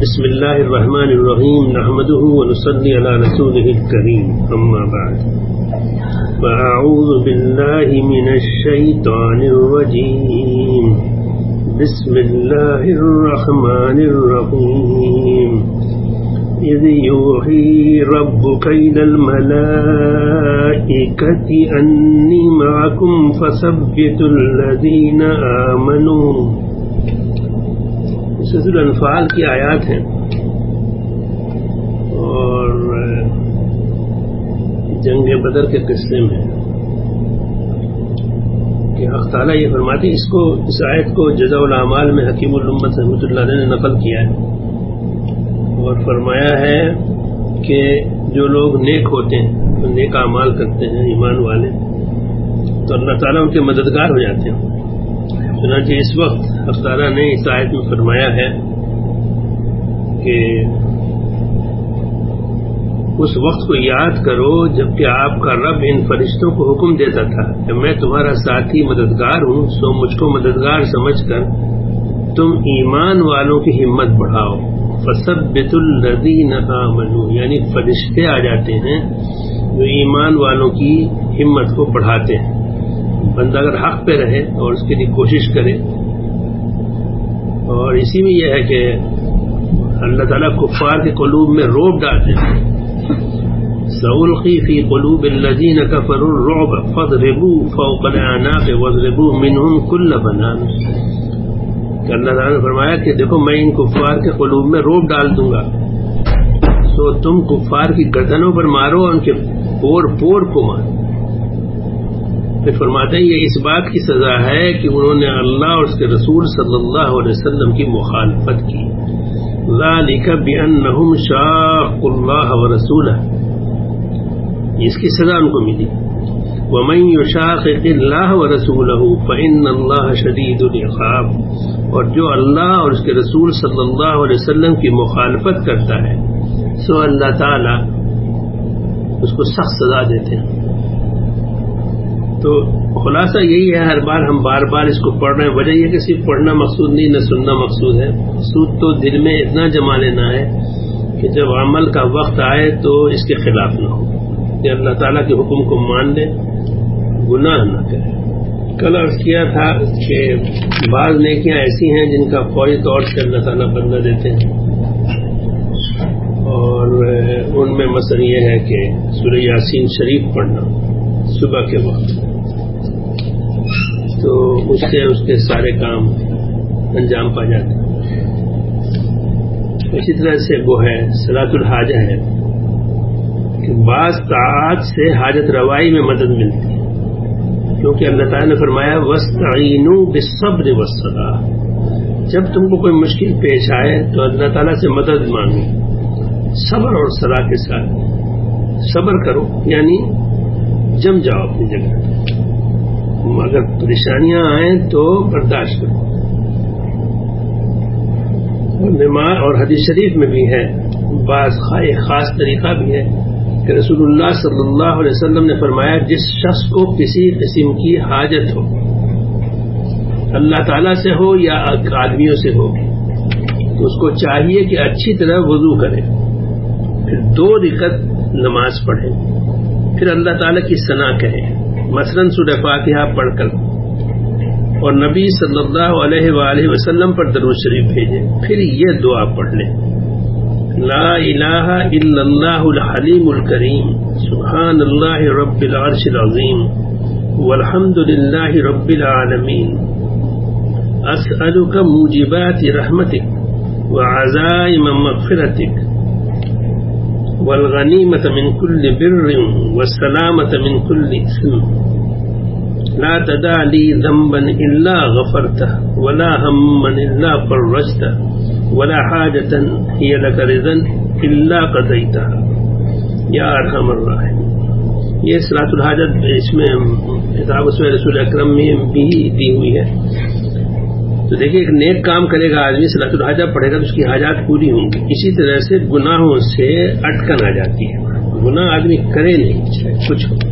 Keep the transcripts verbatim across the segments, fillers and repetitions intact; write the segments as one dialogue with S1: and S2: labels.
S1: بسم اللہ الرحمن الرحیم نحمده ونصلی علی رسوله الکریم اما بعد فاعوذ باللہ من الشیطان الرجیم بسم اللہ الرحمن الرحیم اذ یوحی ربک الی الملائکۃ انی معکم فثبتوا الذین آمنوا. سورۃ الانفال کی آیات ہیں اور جنگ بدر کے قصے میں کہ حق تعالیٰ یہ فرماتے ہیں. اس کو اس آیت کو جزاء الاعمال میں حکیم الامت رحمۃ اللہ علیہ نے نقل کیا ہے اور فرمایا ہے کہ جو لوگ نیک ہوتے ہیں, نیک اعمال کرتے ہیں, ایمان والے, تو اللہ تعالیٰ ان کے مددگار ہو جاتے ہیں. چنانچہ اس وقت حق تعالیٰ نے اس آیت میں فرمایا ہے کہ اس وقت کو یاد کرو جبکہ آپ کا رب ان فرشتوں کو حکم دیتا تھا کہ میں تمہارا ساتھی مددگار ہوں, سو مجھ کو مددگار سمجھ کر تم ایمان والوں کی ہمت بڑھاؤ. فثبتوا الذین آمنوا, یعنی فرشتے آ جاتے ہیں جو ایمان والوں کی ہمت کو بڑھاتے ہیں. بندہ اگر حق پہ رہے اور اس کے لیے کوشش کرے, اور اسی میں یہ ہے کہ اللہ تعالیٰ کفار کے قلوب میں رعب ڈالتے ہیں. سألقی فی قلوب الذین کفروا الرعب فاضربوا فوق الاعناق واضربوا منهم كل بنان. کہ اللہ تعالیٰ نے فرمایا کہ دیکھو میں ان کفار کے قلوب میں رعب ڈال دوں گا, تو تم کفار کی گردنوں پر مارو اور ان کے پور پور کو مارو. پھر فرماتے ہیں یہ اس بات کی سزا ہے کہ انہوں نے اللہ اور اس کے رسول صلی اللہ علیہ وسلم کی مخالفت کی. ذالک بأنہم شاقوا اللہ ورسولہ, اس کی سزا ان کو ملی. ومن یشاقق اللہ ورسولہ فإن اللہ شدید العقاب, اور جو اللہ اور اس کے رسول صلی اللہ علیہ وسلم کی مخالفت کرتا ہے سو اللہ تعالی اس کو سخت سزا دیتے ہیں. تو خلاصہ یہی ہے, ہر بار ہم بار بار اس کو پڑھ رہے ہیں. وجہ یہ کہ صرف پڑھنا مقصود نہیں, نہ سننا مقصود ہے. مقصود تو دل میں اتنا جما لینا ہے کہ جب عمل کا وقت آئے تو اس کے خلاف نہ ہو, کہ اللہ تعالیٰ کے حکم کو مان لے, گناہ نہ کرے. کل عرض کیا تھا کہ بعض نیکیاں ایسی ہیں جن کا فوری طور سے اللہ تعالیٰ بدلہ دیتے ہیں, اور ان میں مثلا یہ ہے کہ سورہ یاسین شریف پڑھنا صبح کے وقت, تو اس سے اس کے سارے کام انجام پا جاتے ہیں. اسی طرح سے وہ ہے صلاۃ الحاجہ ہے کہ بعض طاعات سے حاجت روائی میں مدد ملتی ہے, کیونکہ اللہ تعالیٰ نے فرمایا وَاسْتَعِينُوا بِالصَّبْرِ وَالصَّلَاةِ, جب تم کو کوئی مشکل پیش آئے تو اللہ تعالیٰ سے مدد مانگو صبر اور صلاح کے ساتھ. صبر کرو یعنی جم جاؤ اپنی جگہ, اگر پریشانیاں آئیں تو برداشت کرو. نماز اور حدیث شریف میں بھی ہے بعض خاص طریقہ بھی ہے کہ رسول اللہ صلی اللہ علیہ وسلم نے فرمایا جس شخص کو کسی قسم کی حاجت ہو, اللہ تعالیٰ سے ہو یا آدمیوں سے ہو, تو اس کو چاہیے کہ اچھی طرح وضو کرے, پھر دو رکعت نماز پڑھے, پھر اللہ تعالیٰ کی ثنا کہے, مثلاً سورہ فاتحہ پڑھ کر, اور نبی صلی اللہ علیہ وآلہ وسلم پر درود شریف بھیجے, پھر یہ دعا پڑھ لیں لا الہ الا اللہ الحلیم الکریم سبحان اللہ رب العرش العظیم والحمد للہ رب العالمین اسألک موجبات رحمتک وعزائم مغفرتک والغنیمة من كل بر والسلامة من كل اثم لا تدع لي ذنبا الا غفرته ولا هما الا فرجته ولا حاجة هي لك رضا الا قضيتها یا ارحم الراحمین. یہ صلاۃ الحاجت اس میں خطاب اس میں رسول اکرم میں بھی دی ہوئی ہے. تو دیکھیں ایک نیک کام کرے گا آدمی, صلاۃ الحاجہ پڑھے گا تو اس کی حاجات پوری ہوں گی. اسی طرح سے گناہوں سے اٹکن آ جاتی ہے, گناہ آدمی کرے نہیں چاہے کچھ ہو.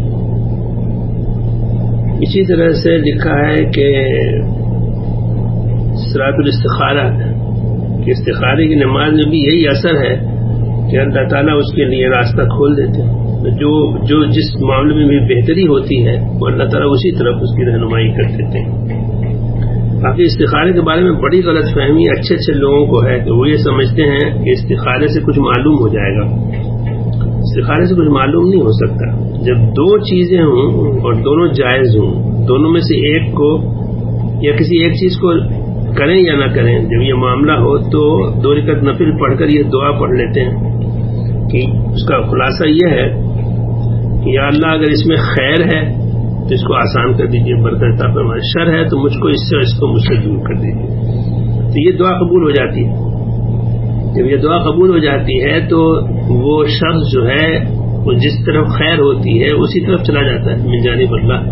S1: اسی طرح سے لکھا ہے کہ صلاۃ الاستخارہ کہ استخارے کی نماز میں بھی یہی اثر ہے کہ اللہ تعالیٰ اس کے لیے راستہ کھول دیتے ہیں، جو جو جس معاملے میں بھی بہتری ہوتی ہے وہ اللہ تعالیٰ اسی طرف اس کی رہنمائی کر دیتے ہیں۔ باقی استخارے کے بارے میں بڑی غلط فہمی اچھے اچھے لوگوں کو ہے کہ وہ یہ سمجھتے ہیں کہ استخارے سے کچھ معلوم ہو جائے گا۔ استخارے سے کچھ معلوم نہیں ہو سکتا۔ جب دو چیزیں ہوں اور دونوں جائز ہوں، دونوں میں سے ایک کو یا کسی ایک چیز کو کریں یا نہ کریں، جب یہ معاملہ ہو تو دو رکعت نفل پڑھ کر یہ دعا پڑھ لیتے ہیں کہ اس کا خلاصہ یہ ہے کہ یا اللہ اگر اس میں خیر ہے تو اس کو آسان کر دیجیے، برکت عطا فرمائے، شر ہے تو مجھ کو اس سے اس کو مجھ سے دور کر دیجیے، تو یہ دعا قبول ہو جاتی ہے۔ جب یہ دعا قبول ہو جاتی ہے تو وہ شخص جو ہے وہ جس طرف خیر ہوتی ہے اسی طرف چلا جاتا ہے من جانب اللہ۔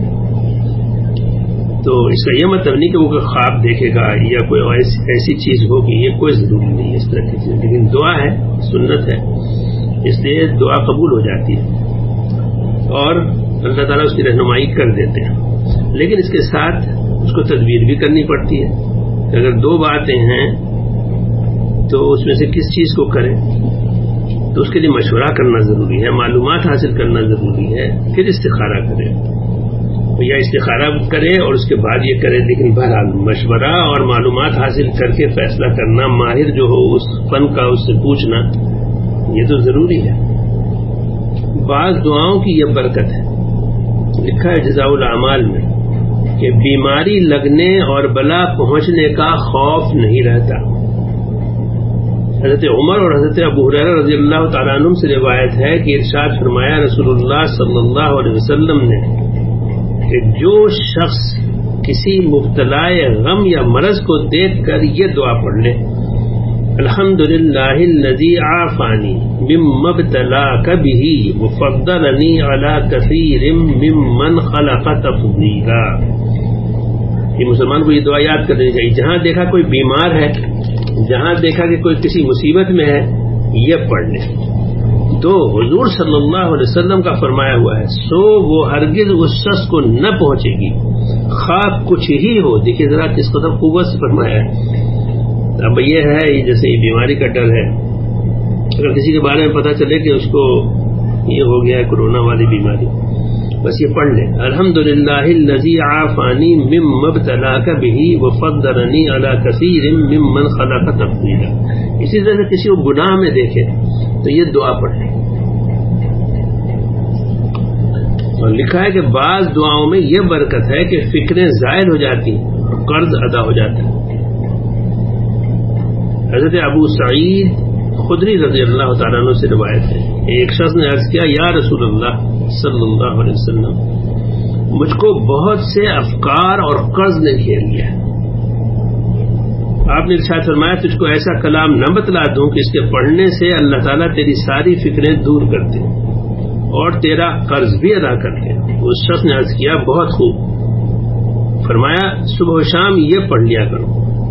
S1: تو اس کا یہ مطلب نہیں کہ وہ کوئی خواب دیکھے گا یا کوئی ایسی چیز ہوگی، یہ کوئی ضروری نہیں ہے اس طرح کی چیز، لیکن دعا ہے، سنت ہے، اس لیے دعا قبول ہو جاتی ہے اور اللہ تعالیٰ اس کی رہنمائی کر دیتے ہیں۔ لیکن اس کے ساتھ اس کو تدبیر بھی کرنی پڑتی ہے کہ اگر دو باتیں ہیں تو اس میں سے کس چیز کو کریں، تو اس کے لیے مشورہ کرنا ضروری ہے، معلومات حاصل کرنا ضروری ہے، پھر استخارہ کریں یا استخارہ کرے اور اس کے بعد یہ کرے، لیکن بہرحال مشورہ اور معلومات حاصل کر کے فیصلہ کرنا، ماہر جو ہو اس فن کا اس سے پوچھنا، یہ تو ضروری ہے۔ بعض دعاؤں کی یہ برکت ہے، لکھا ہے جزاء الاعمال میں کہ بیماری لگنے اور بلا پہنچنے کا خوف نہیں رہتا۔ حضرت عمر اور حضرت ابو ہریرہ رضی اللہ تعالیٰ عنہ سے روایت ہے کہ ارشاد فرمایا رسول اللہ صلی اللہ علیہ وسلم نے کہ جو شخص کسی مبتلا غم یا مرض کو دیکھ کر یہ دعا پڑھ لے، الحمدللہ الذی عافانی مما ابتلاک بہ وفضلنی علی کثیر ممن خلق تفضیلا، یہ مسلمان کو یہ دعا یاد کرنی چاہیے، جہاں دیکھا کوئی بیمار ہے، جہاں دیکھا کہ کوئی کسی مصیبت میں ہے، یہ پڑھ لے تو حضور صلی اللہ علیہ وسلم کا فرمایا ہوا ہے سو وہ ہرگز اس شخص کو نہ پہنچے گی خواہ کچھ ہی ہو۔ دیکھیے ذرا کس قدر قوت سے فرمایا ہے۔ اب یہ ہے جیسے یہ بیماری کا ڈر ہے، اگر کسی کے بارے میں پتہ چلے کہ اس کو یہ ہو گیا ہے کرونا والی بیماری، بس یہ پڑھ لیں الحمدللہ الذی عافانی مما ابتلاک بہ وفضلنی علی کثیر ممن خلق تفضیلا۔ اسی طرح سے کسی کو گناہ میں دیکھے تو یہ دعا پڑھیں۔ اور لکھا ہے کہ بعض دعاؤں میں یہ برکت ہے کہ فکریں زائل ہو جاتی ہیں اور قرض ادا ہو جاتا ہے۔ حضرت ابو سعید خدری رضی اللہ تعالیٰ عنہ سے روایت ہے، ایک شخص نے عرض کیا یا رسول اللہ صلی اللہ علیہ وسلم، مجھ کو بہت سے افکار اور قرض نے گھیر لیا ہے، آپ نے ارشاد فرمایا تجھ کو ایسا کلام نہ بتلا دوں کہ اس کے پڑھنے سے اللہ تعالیٰ تیری ساری فکریں دور کر دے اور تیرا قرض بھی ادا کر دے۔ اس شخص نے عرض کیا بہت خوب، فرمایا صبح و شام یہ پڑھ لیا کرو،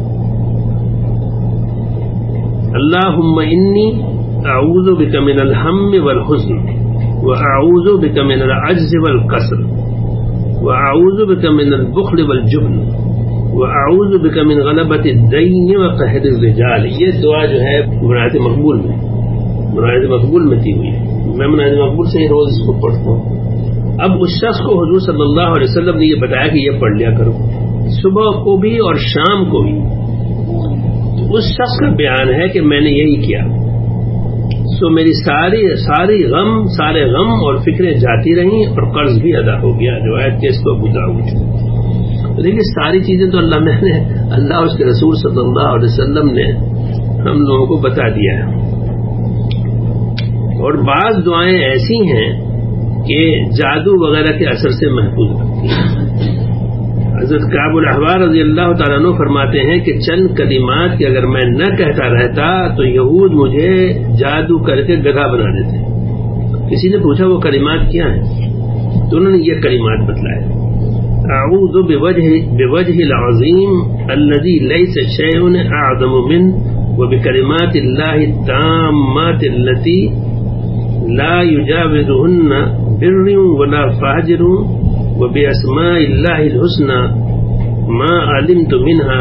S1: اللہم انی اعوذ بک من الہم والحزن واعوذ بک من العجز والکسل واعوذ بک من البخل والجبن وَأَعُوذُ بِكَ مِنْ غَلَبَةِ الدَّيْنِ وَقَهْرِ الرِّجَالِ۔ یہ دعا جو ہے مناجات مقبول میں مناجات مقبول میں دی ہوئی ہے، میں مناجات مقبول سے ہی روز اس کو پڑھتا ہوں۔ اب اس شخص کو حضور صلی اللہ علیہ وسلم نے یہ بتایا کہ یہ پڑھ لیا کرو صبح کو بھی اور شام کو بھی۔ اس شخص کا بیان ہے کہ میں نے یہی کیا، سو میری ساری ساری غم سارے غم اور فکریں جاتی رہیں اور قرض بھی ادا ہو گیا۔ روایت کے اس کو ابو داؤد۔ دیکھیے ساری چیزیں تو اللہ میں نے اللہ اور اس کے رسول صلی اللہ علیہ وسلم نے ہم لوگوں کو بتا دیا ہے، اور بعض دعائیں ایسی ہیں کہ جادو وغیرہ کے اثر سے محفوظ رکھتی ہیں۔ حضرت کعب الاحبار رضی اللہ تعالیٰ عنہ فرماتے ہیں کہ چند کلمات کہ اگر میں نہ کہتا رہتا تو یہود مجھے جادو کر کے گدھا بنا دیتے۔ کسی نے پوچھا وہ کلمات کیا ہیں، تو انہوں نے یہ کلمات بتلائے، اعوذ بوجہ بوجہ العظیم الذی لیس شیء اعظم منہ وبکلمات اللہ التامات التي لا یجاوزہن بر ولا فاجر وباسماء اللہ الحسنى ما علمت منها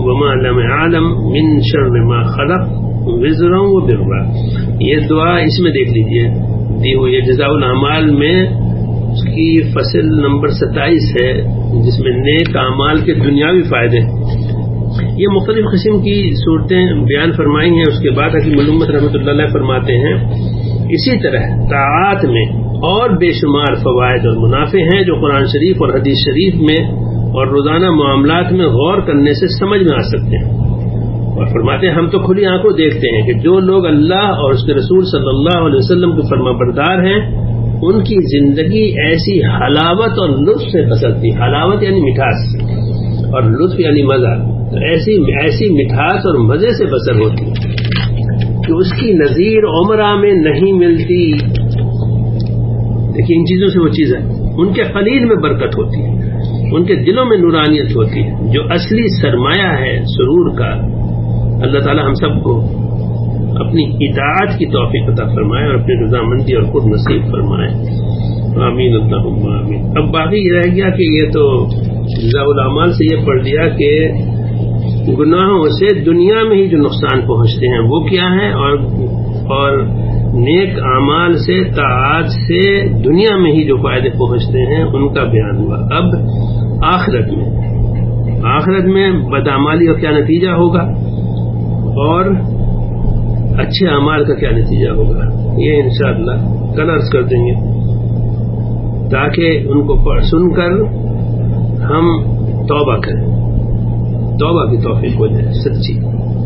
S1: وما لم يعلم من شر ما خلق وزرا وبرا. یہ دعا اس میں دیکھ لیجئے دی ہوئی ہے جزاء الاعمال میں، اس کی فصل نمبر ستائیس ہے جس میں نیک اعمال کے دنیاوی فائدے. یہ مختلف قسم کی صورتیں بیان فرمائی ہیں. اس کے بعد حکیم علومت رحمۃ اللہ علیہ فرماتے ہیں اسی طرح طاعات میں اور بے شمار فوائد اور منافع ہیں جو قرآن شریف اور حدیث شریف میں اور روزانہ معاملات میں غور کرنے سے سمجھ میں آ سکتے ہیں. اور فرماتے ہیں ہم تو کھلی آنکھوں دیکھتے ہیں کہ جو لوگ اللہ اور اس کے رسول صلی اللہ علیہ وسلم کے فرما بردار ہیں ان کی زندگی ایسی حلاوت اور لطف سے گزرتی. حلاوت یعنی مٹھاس اور لطف یعنی مزہ. تو ایسی ایسی مٹھاس اور مزے سے بسر ہوتی کہ اس کی نظیر عمرہ میں نہیں ملتی. دیکھیے ان چیزوں سے وہ چیز ہے، ان کے قلیل میں برکت ہوتی ہے، ان کے دلوں میں نورانیت ہوتی ہے جو اصلی سرمایہ ہے سرور کا. اللہ تعالی ہم سب کو اپنی اطاعت کی توفیق عطا فرمائے اور اپنی رضامندی اور خود نصیب فرمائے. آمین اللہم آمین. اب باقی یہ رہ گیا کہ یہ تو جزاء الاعمال سے یہ پڑھ دیا کہ گناہوں سے دنیا میں ہی جو نقصان پہنچتے ہیں وہ کیا ہے، اور اور نیک اعمال سے طاعات سے دنیا میں ہی جو فائدے پہنچتے ہیں ان کا بیان ہوا. اب آخرت میں آخرت میں بدعمالی کا کیا نتیجہ ہوگا اور اچھے اعمال کا کیا نتیجہ ہوگا، یہ انشاءاللہ کل عرض کر دیں گے تاکہ ان کو سن کر ہم توبہ کریں، توبہ کی توفیق ہو جائے سچی.